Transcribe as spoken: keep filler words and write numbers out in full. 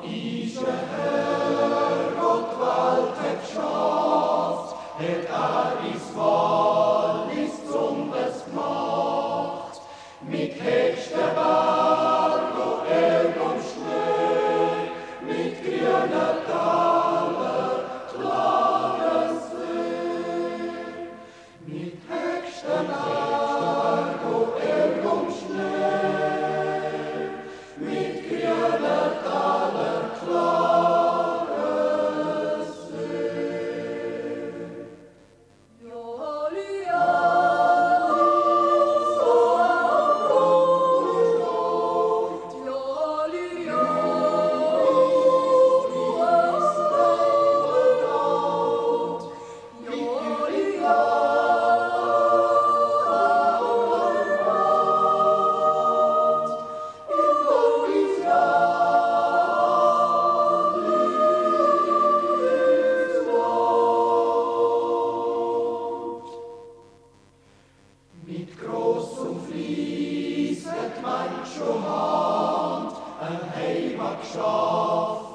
Ise Herrgott waltet schaft, et er is wallis zum es macht, mit höchste Berg und Erd und Schnee, mit grüner Taler, klares See. Mit höchste Berg und Erd und Schnee, mit grüner Taler, klares See. Jolia, mit großem Fließ hat manche Hand ein Heimat geschafft.